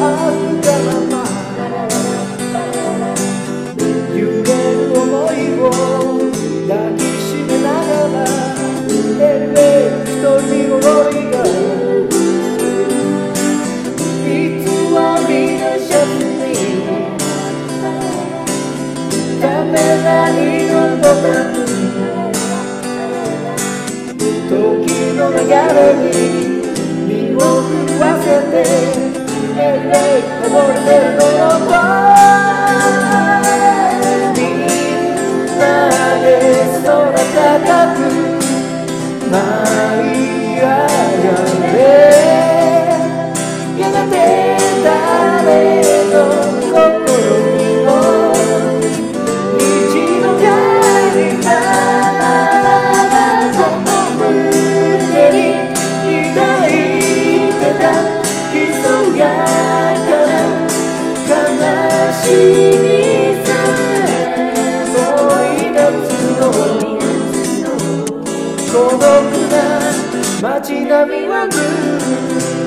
ったまま揺れる想いを抱きしめながら LA 一人のロリが偽りのシャツにためらいのボタン時の流れに身を震わせて LA こぼれてるのよみんなで空高く舞い上がれやがて誰の心にも虹の光がこの胸に抱いてたひそやかな悲しみさえ思い出すの孤独な街並みは